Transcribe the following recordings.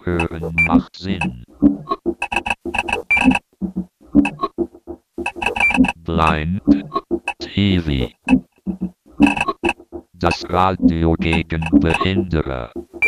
Zuhören macht Sinn. Blind TV. Das Radio gegen Behinderer.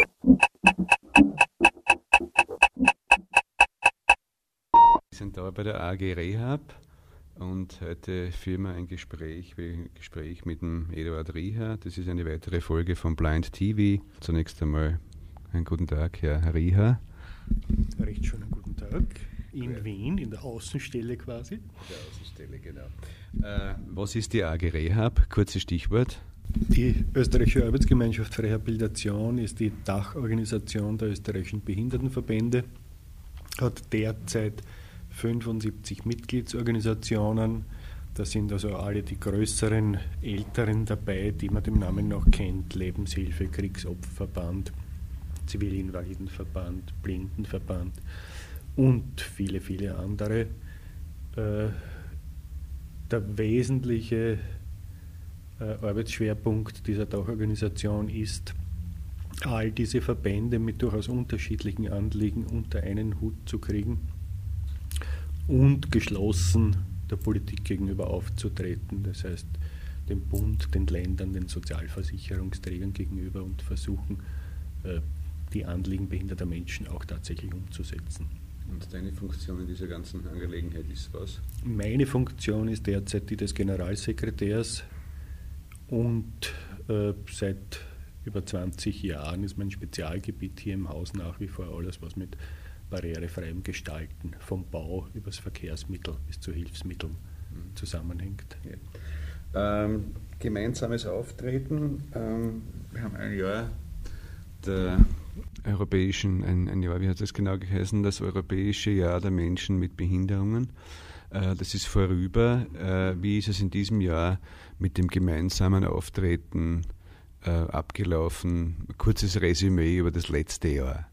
Wir sind da bei der AG Rehab und heute führen wir ein Gespräch mit dem Eduard Rieher. Das ist eine weitere Folge von Blind TV. Zunächst einmal einen guten Tag, Herr Rieher. Recht schönen guten Tag. In Wien, in der Außenstelle quasi. Der Außenstelle, genau. Was ist die AG Rehab? Kurzes Stichwort. Die Österreichische Arbeitsgemeinschaft für Rehabilitation ist die Dachorganisation der österreichischen Behindertenverbände, hat derzeit 75 Mitgliedsorganisationen. Da sind also alle die größeren, älteren dabei, die man dem Namen noch kennt: Lebenshilfe, Kriegsopferverband, Zivilinvalidenverband, Blindenverband und viele, viele andere. Der wesentliche Arbeitsschwerpunkt dieser Dachorganisation ist, all diese Verbände mit durchaus unterschiedlichen Anliegen unter einen Hut zu kriegen und geschlossen der Politik gegenüber aufzutreten. Das heißt, dem Bund, den Ländern, den Sozialversicherungsträgern gegenüber, und versuchen, die Anliegen behinderter Menschen auch tatsächlich umzusetzen. Und deine Funktion in dieser ganzen Angelegenheit ist was? Meine Funktion ist derzeit die des Generalsekretärs und seit über 20 Jahren ist mein Spezialgebiet hier im Haus nach wie vor alles, was mit barrierefreiem Gestalten vom Bau über das Verkehrsmittel bis zu Hilfsmitteln zusammenhängt. Ja. Gemeinsames Auftreten. Wir haben ein Jahr der europäischen, ein Jahr, wie hat das genau geheißen, das Europäische Jahr der Menschen mit Behinderungen. Das ist vorüber. Wie ist es in diesem Jahr mit dem gemeinsamen Auftreten abgelaufen? Kurzes Resümee über das letzte Jahr.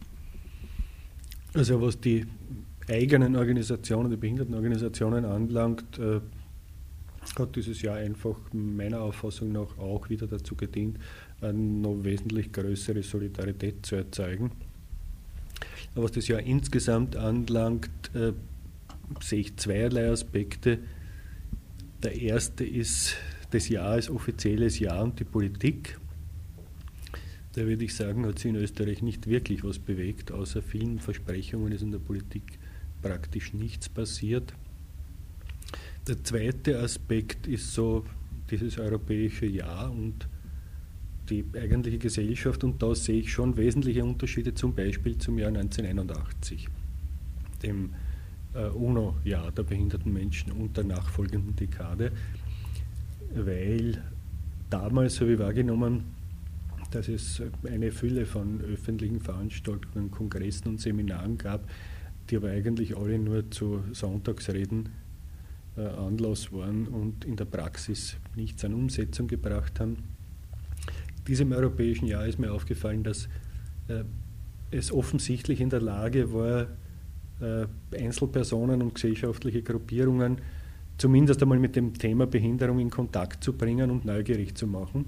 Also was die eigenen Organisationen, die Behindertenorganisationen anlangt, hat dieses Jahr einfach meiner Auffassung nach auch wieder dazu gedient, eine noch wesentlich größere Solidarität zu erzeugen. Aber was das Jahr insgesamt anlangt, sehe ich zweierlei Aspekte. Der erste ist, das Jahr ist offizielles Jahr und die Politik. Da würde ich sagen, hat sich in Österreich nicht wirklich was bewegt, außer vielen Versprechungen ist in der Politik praktisch nichts passiert. Der zweite Aspekt ist so dieses europäische Jahr und die eigentliche Gesellschaft, und da sehe ich schon wesentliche Unterschiede zum Beispiel zum Jahr 1981, dem UNO-Jahr der behinderten Menschen und der nachfolgenden Dekade, weil damals habe ich wahrgenommen, dass es eine Fülle von öffentlichen Veranstaltungen, Kongressen und Seminaren gab, die aber eigentlich alle nur zu Sonntagsreden Anlass waren und in der Praxis nichts an Umsetzung gebracht haben. Diesem europäischen Jahr ist mir aufgefallen, dass es offensichtlich in der Lage war, Einzelpersonen und gesellschaftliche Gruppierungen zumindest einmal mit dem Thema Behinderung in Kontakt zu bringen und neugierig zu machen,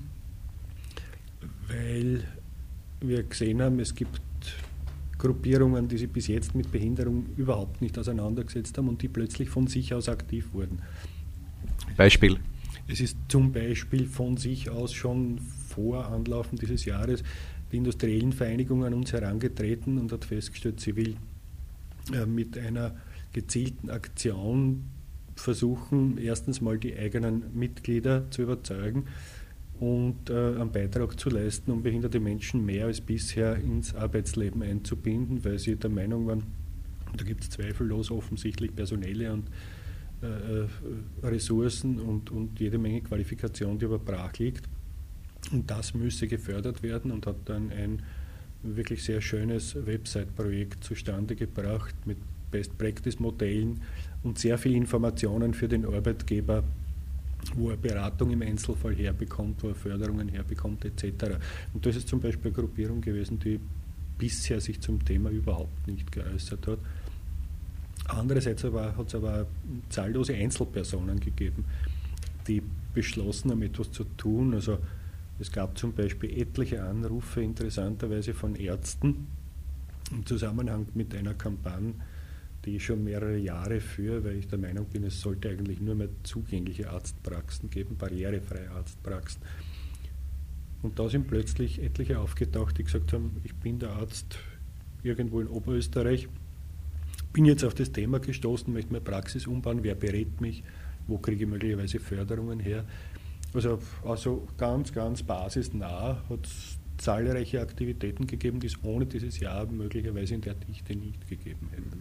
weil wir gesehen haben, es gibt Gruppierungen, die sich bis jetzt mit Behinderung überhaupt nicht auseinandergesetzt haben und die plötzlich von sich aus aktiv wurden. Beispiel? Es ist zum Beispiel von sich aus schon vor Anlaufen dieses Jahres die industriellen Vereinigung an uns herangetreten und hat festgestellt, sie will mit einer gezielten Aktion versuchen, erstens mal die eigenen Mitglieder zu überzeugen und einen Beitrag zu leisten, um behinderte Menschen mehr als bisher ins Arbeitsleben einzubinden, weil sie der Meinung waren, da gibt es zweifellos offensichtlich personelle und Ressourcen und jede Menge Qualifikation, die aber brach liegt. Und das müsse gefördert werden, und hat dann ein wirklich sehr schönes Website-Projekt zustande gebracht mit Best-Practice-Modellen und sehr viel Informationen für den Arbeitgeber, wo er Beratung im Einzelfall herbekommt, wo er Förderungen herbekommt etc. Und das ist zum Beispiel eine Gruppierung gewesen, die bisher sich zum Thema überhaupt nicht geäußert hat. Andererseits hat es aber zahllose Einzelpersonen gegeben, die beschlossen haben, etwas zu tun. Also es gab zum Beispiel etliche Anrufe, interessanterweise von Ärzten, im Zusammenhang mit einer Kampagne, die ich schon mehrere Jahre führe, weil ich der Meinung bin, es sollte eigentlich nur mehr zugängliche Arztpraxen geben, barrierefreie Arztpraxen. Und da sind plötzlich etliche aufgetaucht, die gesagt haben, ich bin der Arzt irgendwo in Oberösterreich, bin jetzt auf das Thema gestoßen, möchte meine Praxis umbauen, wer berät mich, wo kriege ich möglicherweise Förderungen her. Also ganz, ganz basisnah hat es zahlreiche Aktivitäten gegeben, die es ohne dieses Jahr möglicherweise in der Dichte nicht gegeben hätten.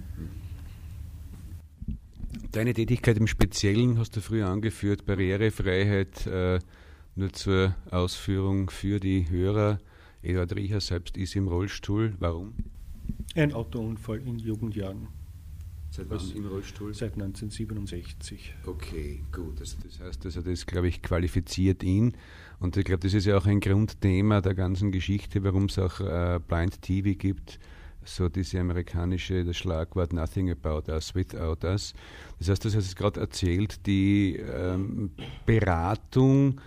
Deine Tätigkeit im Speziellen hast du früher angeführt, Barrierefreiheit, nur zur Ausführung für die Hörer. Eduard Riecher selbst ist im Rollstuhl. Warum? Ein Autounfall in Jugendjahren. Seit wann im Rollstuhl? Seit 1967. Okay, gut. Also das heißt, das, glaube ich, qualifiziert ihn. Und ich glaube, das ist ja auch ein Grundthema der ganzen Geschichte, warum es auch Blind TV gibt. So diese das Schlagwort Nothing about us without us. Das heißt, das hast du gerade erzählt, die Beratung.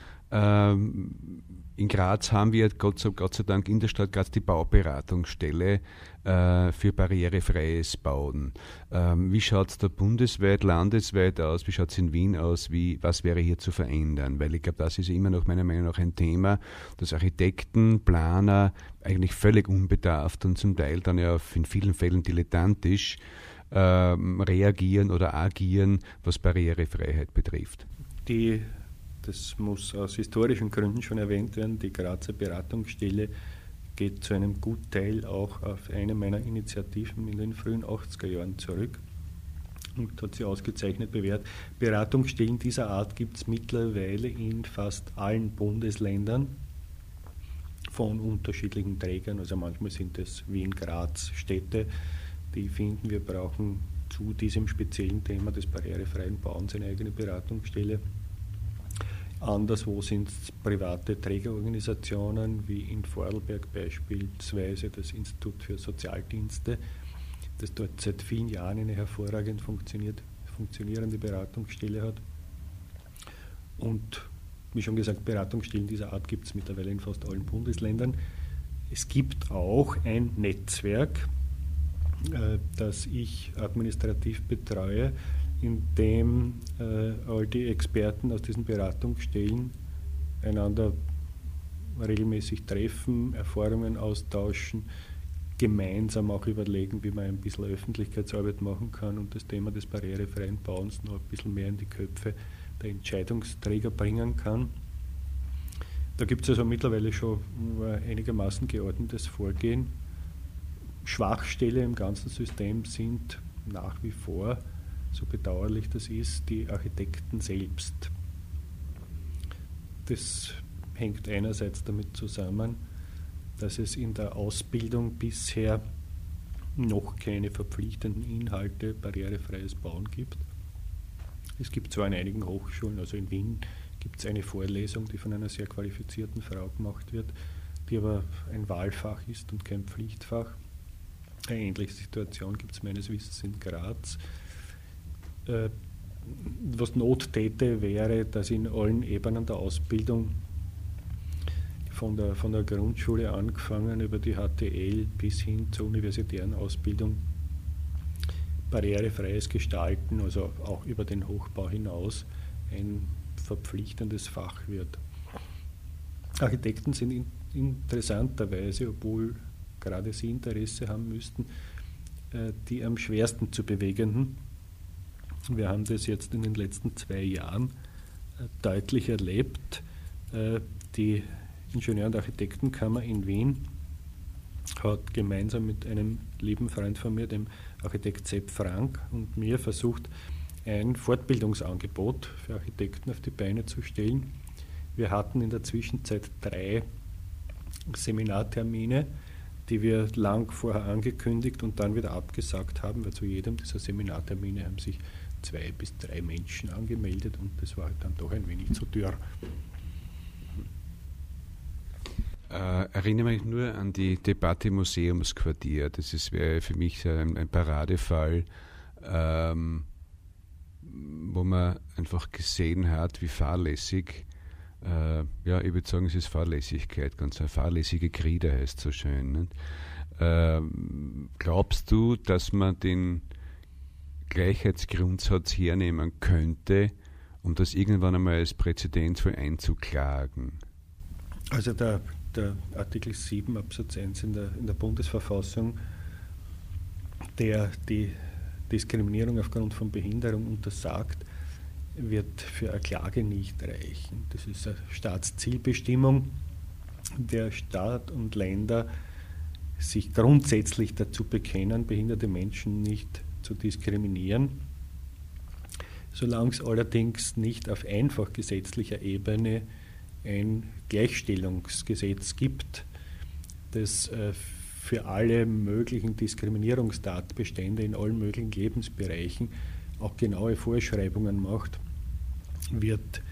In Graz haben wir Gott sei Dank in der Stadt Graz die Bauberatungsstelle für barrierefreies Bauen. Wie schaut es da bundesweit, landesweit aus? Wie schaut es in Wien aus? Was wäre hier zu verändern? Weil ich glaube, das ist immer noch meiner Meinung nach ein Thema, dass Architekten, Planer eigentlich völlig unbedarft und zum Teil dann ja in vielen Fällen dilettantisch reagieren oder agieren, was Barrierefreiheit betrifft. Das muss aus historischen Gründen schon erwähnt werden, die Grazer Beratungsstelle geht zu einem Gutteil auch auf eine meiner Initiativen in den frühen 80er Jahren zurück und hat sie ausgezeichnet bewährt. Beratungsstellen dieser Art gibt es mittlerweile in fast allen Bundesländern von unterschiedlichen Trägern, also manchmal sind es Wien, Graz, Städte, die finden, wir brauchen zu diesem speziellen Thema des barrierefreien Bauens eine eigene Beratungsstelle. Anderswo sind es private Trägerorganisationen, wie in Vorarlberg beispielsweise das Institut für Sozialdienste, das dort seit vielen Jahren eine hervorragend funktionierende Beratungsstelle hat. Und wie schon gesagt, Beratungsstellen dieser Art gibt es mittlerweile in fast allen Bundesländern. Es gibt auch ein Netzwerk, das ich administrativ betreue, in dem all die Experten aus diesen Beratungsstellen einander regelmäßig treffen, Erfahrungen austauschen, gemeinsam auch überlegen, wie man ein bisschen Öffentlichkeitsarbeit machen kann und das Thema des barrierefreien Bauens noch ein bisschen mehr in die Köpfe der Entscheidungsträger bringen kann. Da gibt es also mittlerweile schon einigermaßen geordnetes Vorgehen. Schwachstelle im ganzen System sind nach wie vor, so bedauerlich das ist, die Architekten selbst. Das hängt einerseits damit zusammen, dass es in der Ausbildung bisher noch keine verpflichtenden Inhalte barrierefreies Bauen gibt. Es gibt zwar an einigen Hochschulen, also in Wien gibt es eine Vorlesung, die von einer sehr qualifizierten Frau gemacht wird, die aber ein Wahlfach ist und kein Pflichtfach. Eine ähnliche Situation gibt es meines Wissens in Graz. Was Not täte, wäre, dass in allen Ebenen der Ausbildung, von der Grundschule angefangen über die HTL bis hin zur universitären Ausbildung, barrierefreies Gestalten, also auch über den Hochbau hinaus, ein verpflichtendes Fach wird. Architekten sind interessanterweise, obwohl gerade sie Interesse haben müssten, die am schwersten zu bewegenden. Wir haben das jetzt in den letzten 2 Jahren deutlich erlebt. Die Ingenieur- und Architektenkammer in Wien hat gemeinsam mit einem lieben Freund von mir, dem Architekt Sepp Frank, und mir versucht, ein Fortbildungsangebot für Architekten auf die Beine zu stellen. Wir hatten in der Zwischenzeit 3 Seminartermine, die wir lang vorher angekündigt und dann wieder abgesagt haben, weil zu jedem dieser Seminartermine haben sich 2 bis 3 Menschen angemeldet und das war halt dann doch ein wenig zu dürr. Erinnere mich nur an die Debatte im Museumsquartier. Das wäre für mich ein Paradefall, wo man einfach gesehen hat, wie fahrlässig, ich würde sagen, es ist Fahrlässigkeit, ganz eine fahrlässige Kriede heißt so schön. Nicht? Glaubst du, dass man den Gleichheitsgrundsatz hernehmen könnte, um das irgendwann einmal als Präzedenzfall einzuklagen? Also der Artikel 7 Absatz 1 in der Bundesverfassung, der die Diskriminierung aufgrund von Behinderung untersagt, wird für eine Klage nicht reichen. Das ist eine Staatszielbestimmung. Der Staat und Länder sich grundsätzlich dazu bekennen, behinderte Menschen nicht zu diskriminieren. Solange es allerdings nicht auf einfach gesetzlicher Ebene ein Gleichstellungsgesetz gibt, das für alle möglichen Diskriminierungstatbestände in allen möglichen Lebensbereichen auch genaue Vorschreibungen macht, wird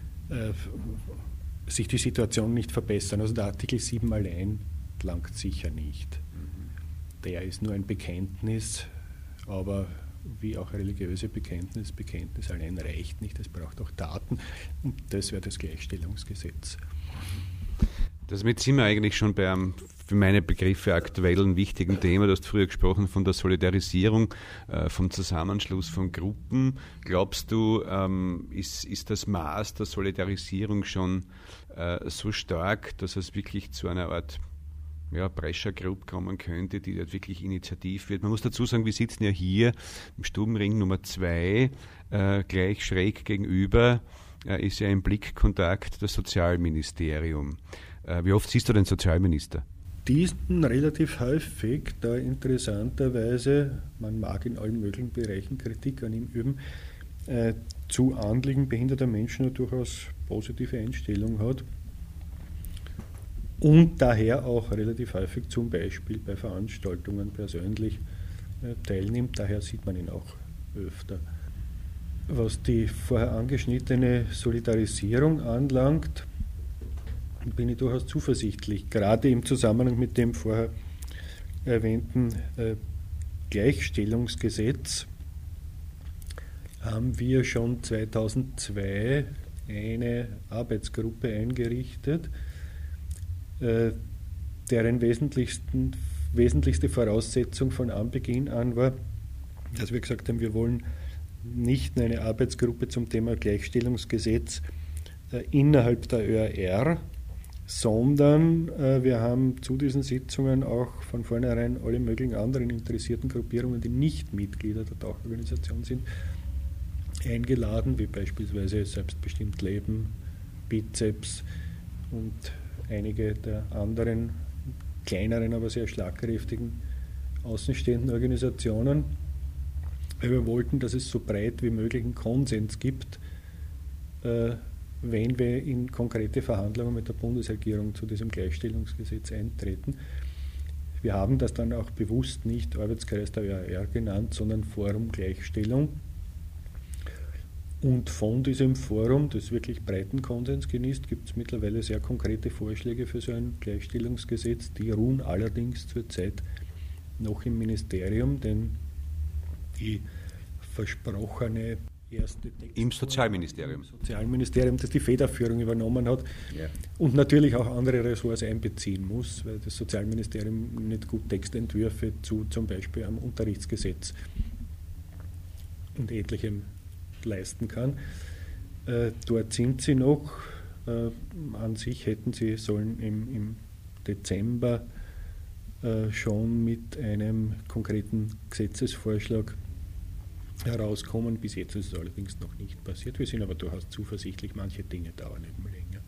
sich die Situation nicht verbessern. Also der Artikel 7 allein langt sicher nicht. Der ist nur ein Bekenntnis, aber wie auch religiöse Bekenntnis allein reicht nicht, es braucht auch Taten und das wäre das Gleichstellungsgesetz. Damit sind wir eigentlich schon bei einem, für meine Begriffe, aktuellen wichtigen Thema. Du hast früher gesprochen von der Solidarisierung, vom Zusammenschluss von Gruppen. Glaubst du, ist das Maß der Solidarisierung schon so stark, dass es wirklich zu einer Art Pressure Group kommen könnte, die dort wirklich initiativ wird? Man muss dazu sagen, wir sitzen ja hier im Stubenring Nummer 2, gleich schräg gegenüber ist ja im Blickkontakt das Sozialministerium. Wie oft siehst du den Sozialminister? Diesen relativ häufig, da interessanterweise, man mag in allen möglichen Bereichen Kritik an ihm üben, zu Anliegen behinderter Menschen eine durchaus positive Einstellung hat und daher auch relativ häufig zum Beispiel bei Veranstaltungen persönlich teilnimmt. Daher sieht man ihn auch öfter. Was die vorher angeschnittene Solidarisierung anlangt, bin ich durchaus zuversichtlich. Gerade im Zusammenhang mit dem vorher erwähnten Gleichstellungsgesetz haben wir schon 2002 eine Arbeitsgruppe eingerichtet, deren wesentlichste Voraussetzung von Anbeginn an war, dass wir gesagt haben, wir wollen nicht nur eine Arbeitsgruppe zum Thema Gleichstellungsgesetz innerhalb der ÖAR, sondern wir haben zu diesen Sitzungen auch von vornherein alle möglichen anderen interessierten Gruppierungen, die nicht Mitglieder der Dachorganisation sind, eingeladen, wie beispielsweise Selbstbestimmt Leben, Bizeps und einige der anderen kleineren, aber sehr schlagkräftigen außenstehenden Organisationen. Wir wollten, dass es so breit wie möglich einen Konsens gibt, wenn wir in konkrete Verhandlungen mit der Bundesregierung zu diesem Gleichstellungsgesetz eintreten. Wir haben das dann auch bewusst nicht Arbeitskreis der ÖAR genannt, sondern Forum Gleichstellung. Und von diesem Forum, das wirklich breiten Konsens genießt, gibt es mittlerweile sehr konkrete Vorschläge für so ein Gleichstellungsgesetz. Die ruhen allerdings zurzeit noch im Ministerium, denn die versprochene erste im Sozialministerium. Das die Federführung übernommen hat und natürlich auch andere Ressorts einbeziehen muss, weil das Sozialministerium nicht gut Textentwürfe zu zum Beispiel am Unterrichtsgesetz und Ähnlichem leisten kann. Dort sind sie noch. An sich hätten sie sollen im Dezember schon mit einem konkreten Gesetzesvorschlag herauskommen. Bis jetzt ist es allerdings noch nicht passiert. Wir sind aber durchaus zuversichtlich, manche Dinge dauern eben länger.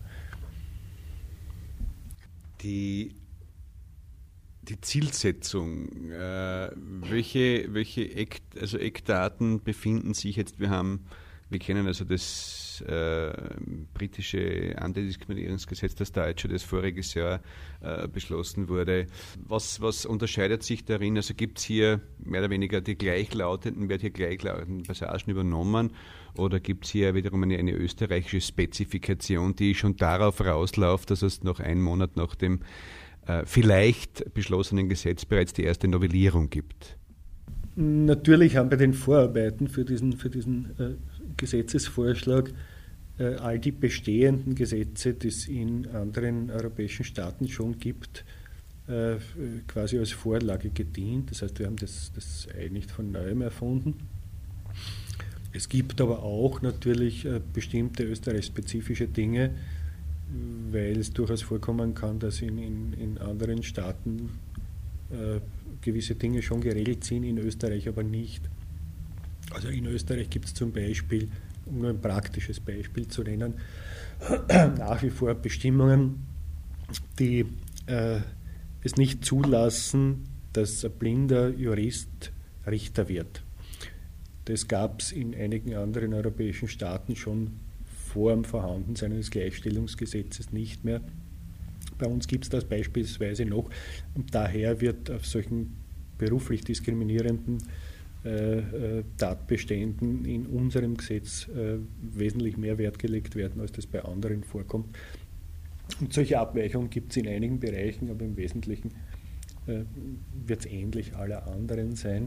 Die Zielsetzung, welche Eckdaten befinden sich jetzt? Wir kennen also das britische Antidiskriminierungsgesetz, das deutsche, das voriges Jahr beschlossen wurde. Was unterscheidet sich darin? Also gibt es hier mehr oder weniger die gleichlautenden, werden hier gleichlautende Passagen übernommen oder gibt es hier wiederum eine österreichische Spezifikation, die schon darauf rausläuft, dass es noch einen Monat nach dem vielleicht beschlossenen Gesetz bereits die erste Novellierung gibt? Natürlich haben bei den Vorarbeiten für diesen Gesetzesvorschlag all die bestehenden Gesetze, die es in anderen europäischen Staaten schon gibt, quasi als Vorlage gedient. Das heißt, wir haben das Ei nicht von neuem erfunden. Es gibt aber auch natürlich bestimmte österreichspezifische Dinge, weil es durchaus vorkommen kann, dass in anderen Staaten gewisse Dinge schon geregelt sind, in Österreich aber nicht. Also in Österreich gibt es zum Beispiel, um nur ein praktisches Beispiel zu nennen, nach wie vor Bestimmungen, die es nicht zulassen, dass ein blinder Jurist Richter wird. Das gab es in einigen anderen europäischen Staaten schon vor dem Vorhandensein eines Gleichstellungsgesetzes nicht mehr. Bei uns gibt es das beispielsweise noch und daher wird auf solchen beruflich diskriminierenden Tatbeständen in unserem Gesetz wesentlich mehr Wert gelegt werden, als das bei anderen vorkommt. Und solche Abweichungen gibt es in einigen Bereichen, aber im Wesentlichen wird es ähnlich aller anderen sein.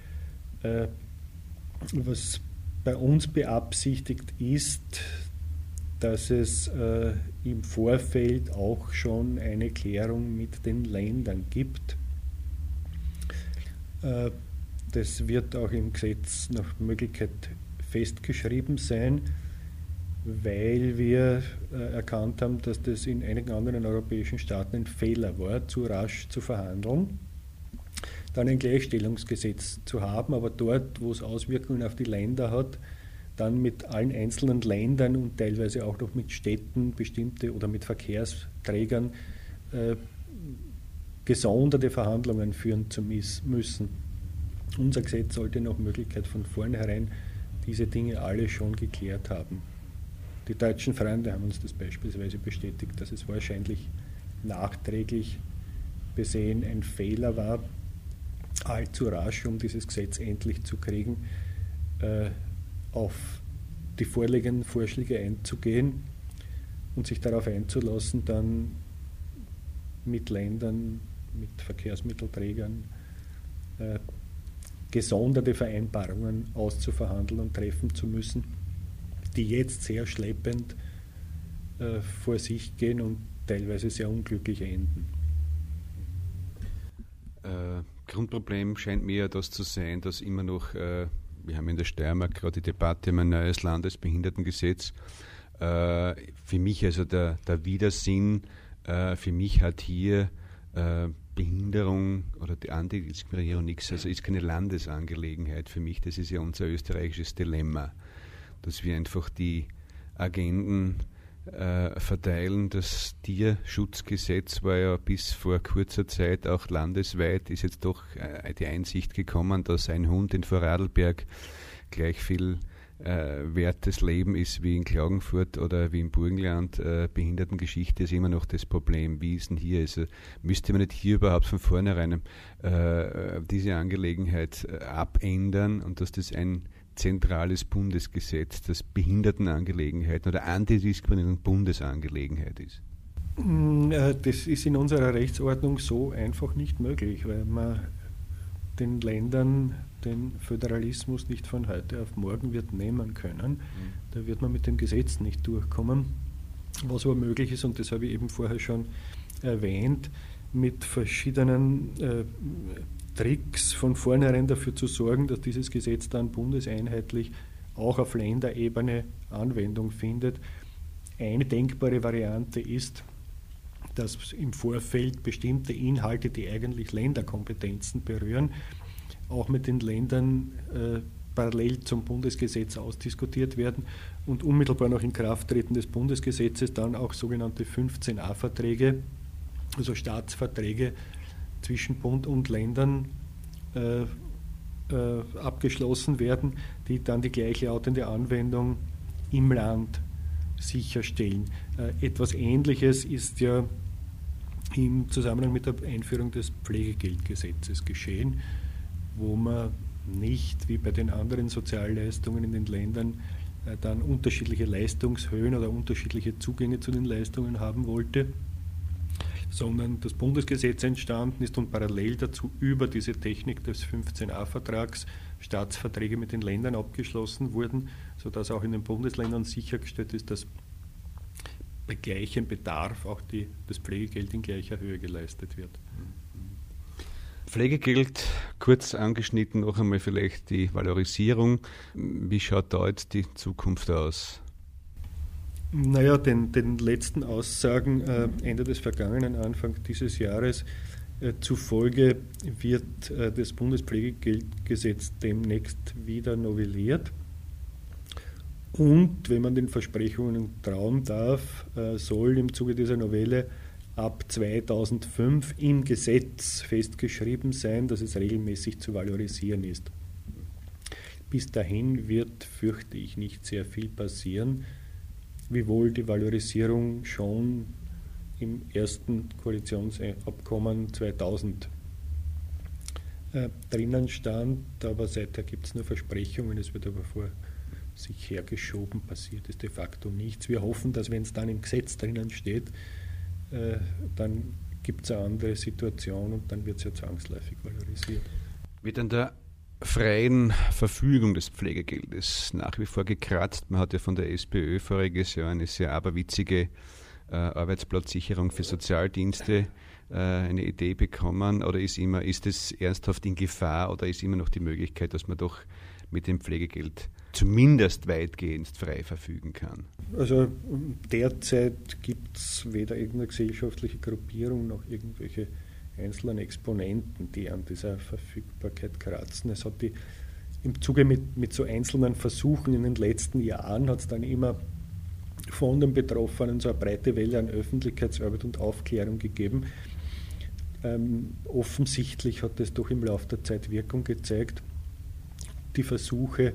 Was bei uns beabsichtigt ist, dass es im Vorfeld auch schon eine Klärung mit den Ländern gibt. Das wird auch im Gesetz nach Möglichkeit festgeschrieben sein, weil wir erkannt haben, dass das in einigen anderen europäischen Staaten ein Fehler war, zu rasch zu verhandeln, dann ein Gleichstellungsgesetz zu haben, aber dort, wo es Auswirkungen auf die Länder hat, dann mit allen einzelnen Ländern und teilweise auch noch mit Städten bestimmte oder mit Verkehrsträgern gesonderte Verhandlungen führen zu müssen. Unser Gesetz sollte nach Möglichkeit von vornherein diese Dinge alle schon geklärt haben. Die deutschen Freunde haben uns das beispielsweise bestätigt, dass es wahrscheinlich nachträglich besehen ein Fehler war, allzu rasch, um dieses Gesetz endlich zu kriegen, auf die vorliegenden Vorschläge einzugehen und sich darauf einzulassen, dann mit Ländern, mit Verkehrsmittelträgern gesonderte Vereinbarungen auszuverhandeln und treffen zu müssen, die jetzt sehr schleppend vor sich gehen und teilweise sehr unglücklich enden. Grundproblem scheint mir ja das zu sein, dass immer noch, wir haben in der Steiermark gerade die Debatte um ein neues Landesbehindertengesetz. Für mich also der Widersinn, für mich hat hier Behinderung oder die Antidiskriminierung nichts, also ist keine Landesangelegenheit für mich. Das ist ja unser österreichisches Dilemma, dass wir einfach die Agenden verteilen. Das Tierschutzgesetz war ja bis vor kurzer Zeit auch landesweit, ist jetzt doch die Einsicht gekommen, dass ein Hund in Vorarlberg gleich viel wertes Leben ist wie in Klagenfurt oder wie im Burgenland. Behindertengeschichte ist immer noch das Problem. Wie ist denn hier? Also müsste man nicht hier überhaupt von vornherein diese Angelegenheit abändern und dass das ein zentrales Bundesgesetz, das Behindertenangelegenheiten oder Antidiskriminierung Bundesangelegenheit ist? Das ist in unserer Rechtsordnung so einfach nicht möglich, weil man den Ländern den Föderalismus nicht von heute auf morgen wird nehmen können. Da wird man mit dem Gesetz nicht durchkommen. Was aber möglich ist, und das habe ich eben vorher schon erwähnt, mit verschiedenen Tricks von vornherein dafür zu sorgen, dass dieses Gesetz dann bundeseinheitlich auch auf Länderebene Anwendung findet. Eine denkbare Variante ist, dass im Vorfeld bestimmte Inhalte, die eigentlich Länderkompetenzen berühren, auch mit den Ländern parallel zum Bundesgesetz ausdiskutiert werden und unmittelbar nach Inkrafttreten des Bundesgesetzes dann auch sogenannte 15a-Verträge, also Staatsverträge zwischen Bund und Ländern abgeschlossen werden, die dann die gleichlautende Anwendung im Land sicherstellen. Etwas Ähnliches ist ja im Zusammenhang mit der Einführung des Pflegegeldgesetzes geschehen, wo man nicht wie bei den anderen Sozialleistungen in den Ländern dann unterschiedliche Leistungshöhen oder unterschiedliche Zugänge zu den Leistungen haben wollte, sondern das Bundesgesetz entstanden ist und parallel dazu über diese Technik des 15a-Vertrags Staatsverträge mit den Ländern abgeschlossen wurden, sodass auch in den Bundesländern sichergestellt ist, dass bei gleichem Bedarf auch das Pflegegeld in gleicher Höhe geleistet wird. Pflegegeld, kurz angeschnitten, noch einmal vielleicht die Valorisierung. Wie schaut da jetzt die Zukunft aus? Naja, den letzten Aussagen Ende des vergangenen, Anfang dieses Jahres zufolge wird das Bundespflegegeldgesetz demnächst wieder novelliert. Und wenn man den Versprechungen trauen darf, soll im Zuge dieser Novelle ab 2005 im Gesetz festgeschrieben sein, dass es regelmäßig zu valorisieren ist. Bis dahin wird, fürchte ich, nicht sehr viel passieren, wiewohl die Valorisierung schon im ersten Koalitionsabkommen 2000 drinnen stand, aber seither gibt es nur Versprechungen, es wird aber vor sich hergeschoben, passiert ist de facto nichts. Wir hoffen, dass wenn es dann im Gesetz drinnen steht, dann gibt es eine andere Situation und dann wird es ja zwangsläufig valorisiert. Wird an der freien Verfügung des Pflegegeldes nach wie vor gekratzt? Man hat ja von der SPÖ voriges Jahr eine sehr aberwitzige Arbeitsplatzsicherung für Sozialdienste eine Idee bekommen, oder ist es ernsthaft in Gefahr, oder ist immer noch die Möglichkeit, dass man doch mit dem Pflegegeld zumindest weitgehend frei verfügen kann? Also derzeit gibt es weder irgendeine gesellschaftliche Gruppierung noch irgendwelche einzelnen Exponenten, die an dieser Verfügbarkeit kratzen. Es hat im Zuge mit so einzelnen Versuchen in den letzten Jahren hat es dann immer von den Betroffenen so eine breite Welle an Öffentlichkeitsarbeit und Aufklärung gegeben. Offensichtlich hat es doch im Laufe der Zeit Wirkung gezeigt. Die Versuche,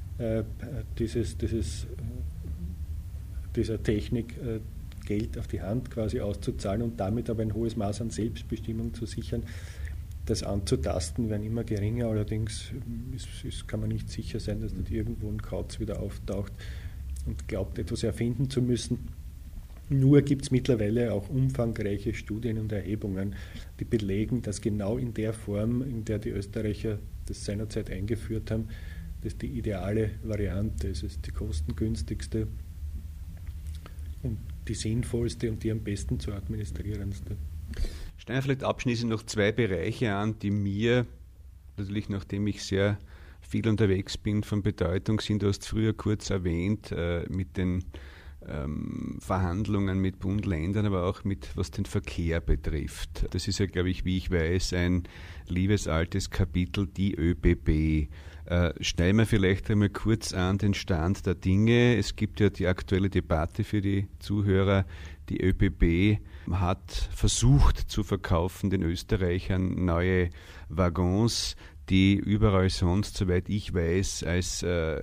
dieser Technik Geld auf die Hand quasi auszuzahlen und damit aber ein hohes Maß an Selbstbestimmung zu sichern, das anzutasten, werden immer geringer. Allerdings kann man nicht sicher sein, dass nicht irgendwo ein Kauz wieder auftaucht und glaubt, etwas erfinden zu müssen. Nur gibt es mittlerweile auch umfangreiche Studien und Erhebungen, die belegen, dass genau in der Form, in der die Österreicher das seinerzeit eingeführt haben, das die ideale Variante ist. Es ist die kostengünstigste und die sinnvollste und die am besten zu administrierendste. Stellen wir vielleicht abschließend noch zwei Bereiche an, die mir, natürlich nachdem ich sehr viel unterwegs bin, von Bedeutung sind. Du hast früher kurz erwähnt, mit den Verhandlungen mit Bund, Ländern, aber auch was den Verkehr betrifft. Das ist ja, glaube ich, wie ich weiß, ein liebesaltes Kapitel, die ÖBB. Stellen wir vielleicht einmal kurz an den Stand der Dinge. Es gibt ja die aktuelle Debatte für die Zuhörer. Die ÖBB hat versucht zu verkaufen den Österreichern neue Waggons, die überall sonst, soweit ich weiß, als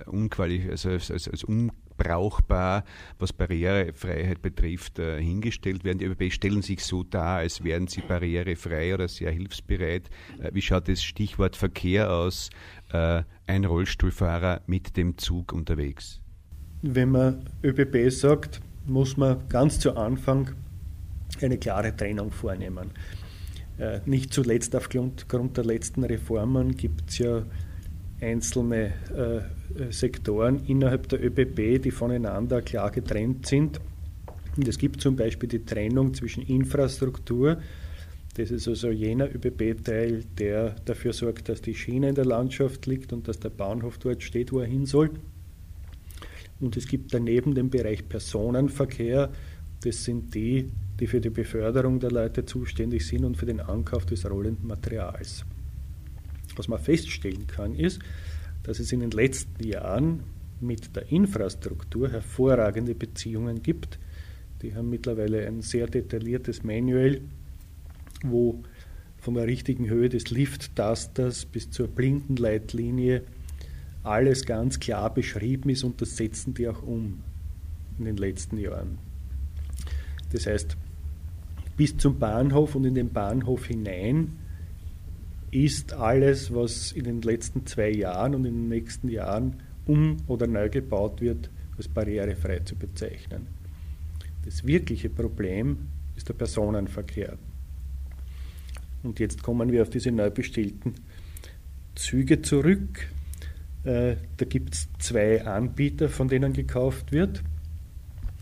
unbrauchbar, was Barrierefreiheit betrifft, hingestellt werden. Die ÖBB stellen sich so dar, als wären sie barrierefrei oder sehr hilfsbereit. Wie schaut das Stichwort Verkehr aus? Ein Rollstuhlfahrer mit dem Zug unterwegs. Wenn man ÖBB sagt, muss man ganz zu Anfang eine klare Trennung vornehmen. Nicht zuletzt aufgrund der letzten Reformen gibt es ja einzelne Sektoren innerhalb der ÖBB, die voneinander klar getrennt sind. Und es gibt zum Beispiel die Trennung zwischen Infrastruktur, das ist also jener ÖBB-Teil, der dafür sorgt, dass die Schiene in der Landschaft liegt und dass der Bahnhof dort steht, wo er hin soll. Und es gibt daneben den Bereich Personenverkehr, das sind die für die Beförderung der Leute zuständig sind und für den Ankauf des rollenden Materials. Was man feststellen kann, ist, dass es in den letzten Jahren mit der Infrastruktur hervorragende Beziehungen gibt. Die haben mittlerweile ein sehr detailliertes Manual, wo von der richtigen Höhe des Lift-Tasters bis zur Blindenleitlinie alles ganz klar beschrieben ist, und das setzen die auch um in den letzten Jahren. Das heißt, bis zum Bahnhof und in den Bahnhof hinein ist alles, was in den letzten 2 Jahren und in den nächsten Jahren oder neu gebaut wird, als barrierefrei zu bezeichnen. Das wirkliche Problem ist der Personenverkehr. Und jetzt kommen wir auf diese neu bestellten Züge zurück. Da gibt es 2 Anbieter, von denen gekauft wird.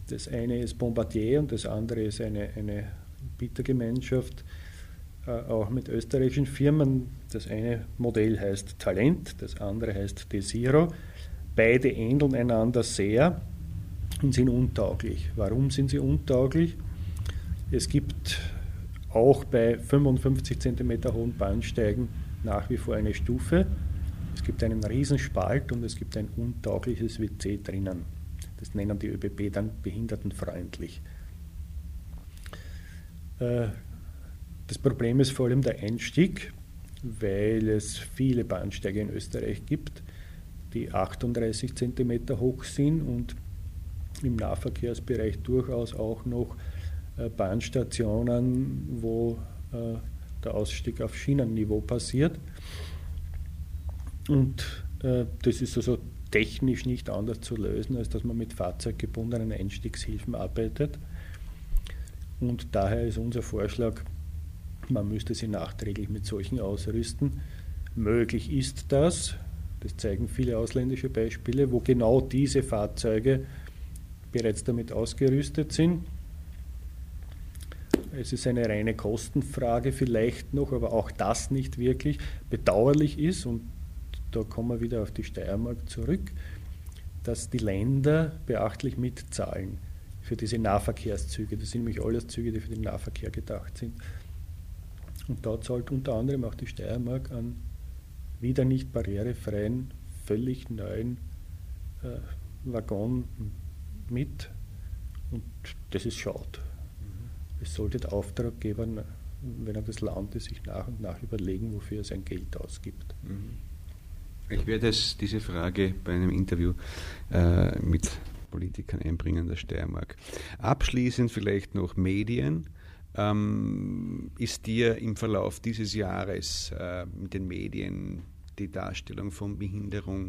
Das eine ist Bombardier und das andere ist eine Bietergemeinschaft, auch mit österreichischen Firmen. Das eine Modell heißt Talent, das andere heißt Desiro. Beide ähneln einander sehr und sind untauglich. Warum sind sie untauglich? Es gibt auch bei 55 cm hohen Bahnsteigen nach wie vor eine Stufe. Es gibt einen Riesenspalt und es gibt ein untaugliches WC drinnen. Das nennen die ÖBB dann behindertenfreundlich. Das Problem ist vor allem der Einstieg, weil es viele Bahnsteige in Österreich gibt, die 38 cm hoch sind und im Nahverkehrsbereich durchaus auch noch Bahnstationen, wo der Ausstieg auf Schienenniveau passiert. Und das ist also technisch nicht anders zu lösen, als dass man mit fahrzeuggebundenen Einstiegshilfen arbeitet. Und daher ist unser Vorschlag, man müsste sie nachträglich mit solchen ausrüsten. Möglich ist das zeigen viele ausländische Beispiele, wo genau diese Fahrzeuge bereits damit ausgerüstet sind. Es ist eine reine Kostenfrage vielleicht noch, aber auch das nicht wirklich. Bedauerlich ist, und da kommen wir wieder auf die Steiermark zurück, dass die Länder beachtlich mitzahlen für diese Nahverkehrszüge. Das sind nämlich alles Züge, die für den Nahverkehr gedacht sind. Und da zahlt unter anderem auch die Steiermark an wieder nicht barrierefreien, völlig neuen Waggon mit. Und das ist schade. Es sollte der Auftraggeber, wenn er das Land ist, sich nach und nach überlegen, wofür er sein Geld ausgibt. Ich werde diese Frage bei einem Interview mit Politikern einbringen der Steiermark. Abschließend vielleicht noch Medien. Ist dir im Verlauf dieses Jahres mit den Medien die Darstellung von Behinderung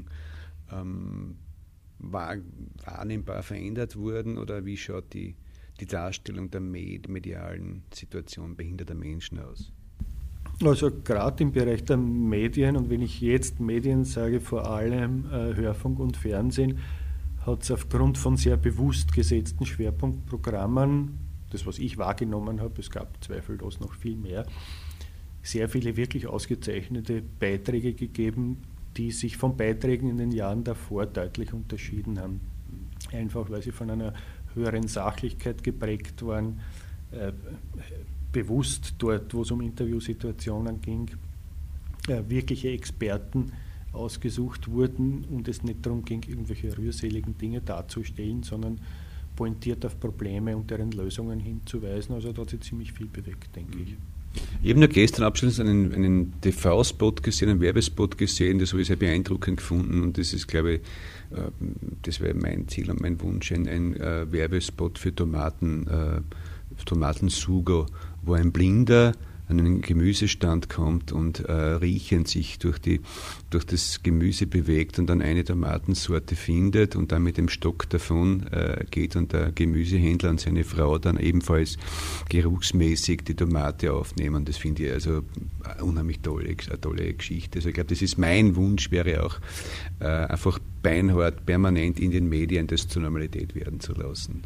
wahrnehmbar verändert worden, oder wie schaut die Darstellung der medialen Situation behinderter Menschen aus? Also gerade im Bereich der Medien, und wenn ich jetzt Medien sage, vor allem Hörfunk und Fernsehen, hat es aufgrund von sehr bewusst gesetzten Schwerpunktprogrammen, das was ich wahrgenommen habe, es gab zweifellos noch viel mehr, sehr viele wirklich ausgezeichnete Beiträge gegeben, die sich von Beiträgen in den Jahren davor deutlich unterschieden haben. Einfach weil sie von einer höheren Sachlichkeit geprägt waren, bewusst dort, wo es um Interviewsituationen ging, wirkliche Experten ausgesucht wurden und es nicht darum ging, irgendwelche rührseligen Dinge darzustellen, sondern pointiert auf Probleme und deren Lösungen hinzuweisen. Also da hat sich ziemlich viel bewegt, denke ich. Ich habe nur gestern abschließend einen TV-Spot gesehen, einen Werbespot gesehen, das habe ich sehr beeindruckend gefunden, und das ist, glaube ich, das wäre mein Ziel und mein Wunsch, ein Werbespot für Tomatensugo, wo ein Blinder an einen Gemüsestand kommt und riechend sich durch das Gemüse bewegt und dann eine Tomatensorte findet und dann mit dem Stock davon geht und der Gemüsehändler und seine Frau dann ebenfalls geruchsmäßig die Tomate aufnehmen. Das finde ich also eine unheimlich tolle Geschichte. Also ich glaube, das ist mein Wunsch, wäre auch einfach beinhart, permanent in den Medien das zur Normalität werden zu lassen.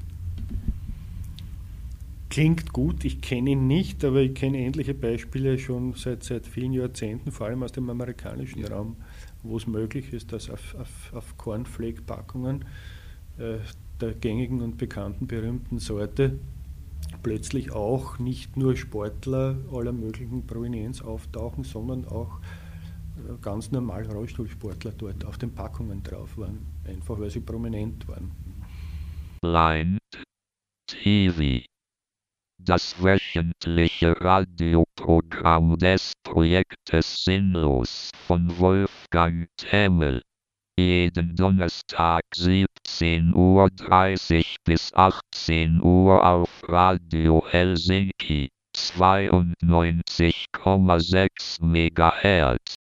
Klingt gut, ich kenne ihn nicht, aber ich kenne ähnliche Beispiele schon seit vielen Jahrzehnten, vor allem aus dem amerikanischen Raum, wo es möglich ist, dass auf Cornflake-Packungen der gängigen und bekannten berühmten Sorte plötzlich auch nicht nur Sportler aller möglichen Provenienz auftauchen, sondern auch ganz normal Rollstuhlsportler dort auf den Packungen drauf waren, einfach weil sie prominent waren. Blind TV. Das wöchentliche Radioprogramm des Projektes Sinnlos von Wolfgang Themmel. Jeden Donnerstag 17:30 Uhr bis 18 Uhr auf Radio Helsinki 92,6 MHz.